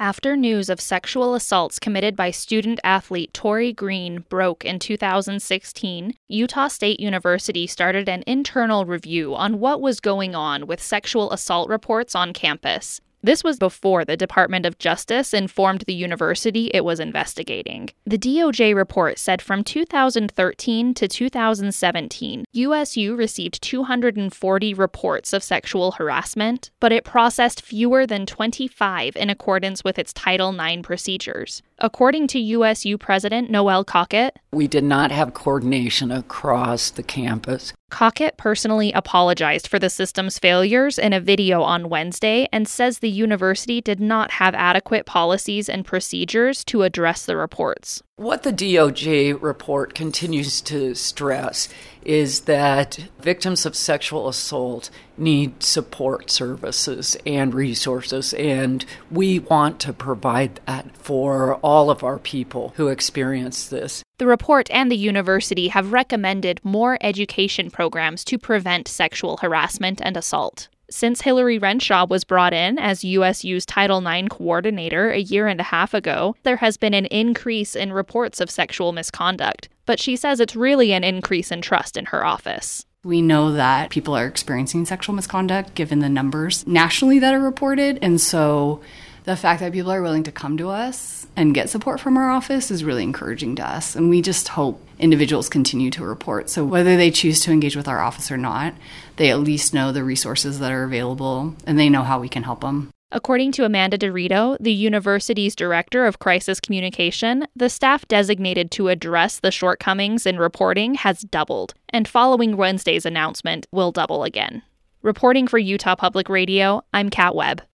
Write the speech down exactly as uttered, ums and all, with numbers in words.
After news of sexual assaults committed by student-athlete Tori Green broke in two thousand sixteen, Utah State University started an internal review on what was going on with sexual assault reports on campus. This was before the Department of Justice informed the university it was investigating. The D O J report said from two thousand thirteen to two thousand seventeen, U S U received two hundred forty reports of sexual harassment, but it processed fewer than twenty-five in accordance with its Title nine procedures. According to U S U President Noel Cockett, we did not have coordination across the campus. Cockett personally apologized for the system's failures in a video on Wednesday and says the university did not have adequate policies and procedures to address the reports. What the D O J report continues to stress is that victims of sexual assault need support services and resources, and we want to provide that for all of our people who experience this. The report and the university have recommended more education programs to prevent sexual harassment and assault. Since Hillary Renshaw was brought in as U S U's Title nine coordinator a year and a half ago, there has been an increase in reports of sexual misconduct. But she says it's really an increase in trust in her office. We know that people are experiencing sexual misconduct given the numbers nationally that are reported, and so the fact that people are willing to come to us and get support from our office is really encouraging to us, and we just hope individuals continue to report. So whether they choose to engage with our office or not, they at least know the resources that are available, and they know how we can help them. According to Amanda DeRito, the university's director of crisis communication, the staff designated to address the shortcomings in reporting has doubled, and following Wednesday's announcement, will double again. Reporting for Utah Public Radio, I'm Kat Webb.